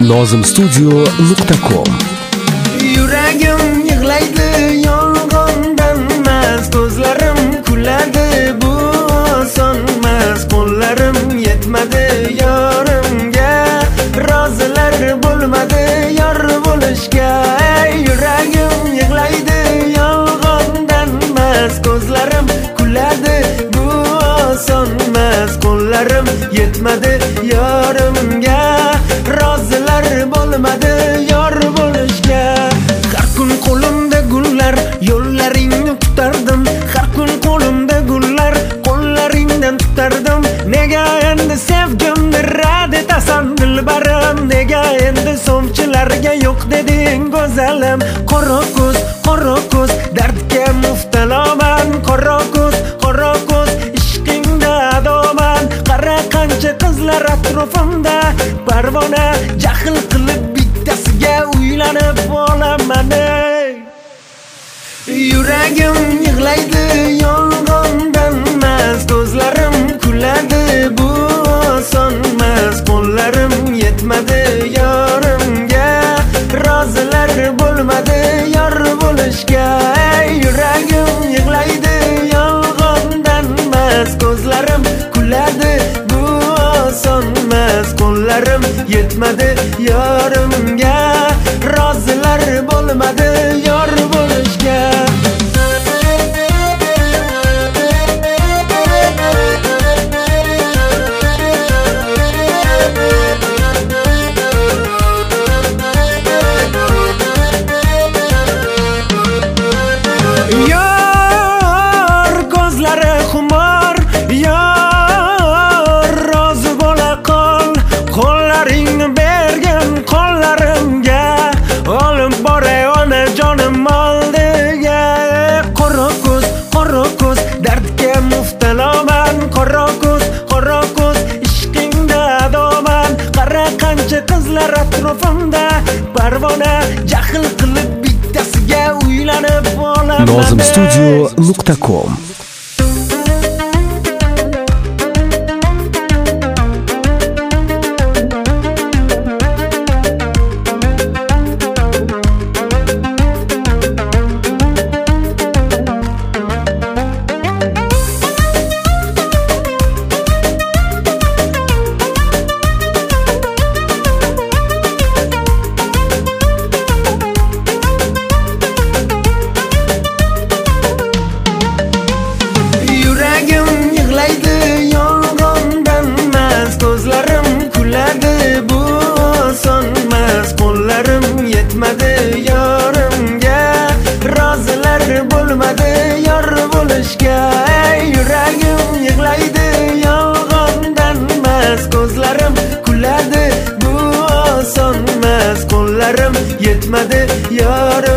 nozimstudio.com. Yuragim yig'laydi yolg'ondan emas, ko'zlarim kuladi bu osonmas, qo'llarim yetmadi yorimga, rozilar bo'lmadi yor bo'lishga. Yuragim yig'laydi yolg'ondan emas, ko'zlarim kuladi bu osonmas, qo'llarim yetmadi yorimga, rozilar bo'lmadi yor bo'lishga. Har kun qo'limda gullar, yo'llaringni tutardim. Har kun qo'limda gullar, qo'llaringdan tutardim. Nega endi sevgimni rad etasan dilbarim? Nega endi so'mchilarga yo'q deding go'zalim? Qora ko'z, dardga muftaloman. Qora ko'z, ishqingda adoman. Qara qancha qizlar atrofimda, parvona jahl qilib bittasiga uylanib olaman. Yuragim yig'laydi yolg'ondan emas, ko'zlarim kuladi bu osonmas, qo'llarim yetmadi yorimga, rozilar bo'lmadi yor bo'lishga. Yuragim yig'laydi yolg'ondan emas, ko'zlarim kuladi bu osonmas, qo'llarim yetmadi yorimga, rozilar bo'lmadi yor bo'lishga. Yor ko'zlari xumor, yor rozi bo'la qol, qo'llaringni bergan qo'llarimga, olib boray onajonim oldiga. Qora ko'z, dardga muftaloman. Qora ko'z, ishqingda adoman. Qara qancha qizlar atrofimda, parvona jahl qilib bittasiga uylanib olaman. nozimstudio.com. Yuragim yig'laydi yolg'ondan emas, ko'zlarim kuladi bu osonmas, qo'llarim yetmadi yorimga, rozilar bo'lmadi yor bo'lishga. Yuragim yig'laydi yolg'ondan emas, ko'zlarim kuladi bu osonmas, qo'llarim yetmadi yorim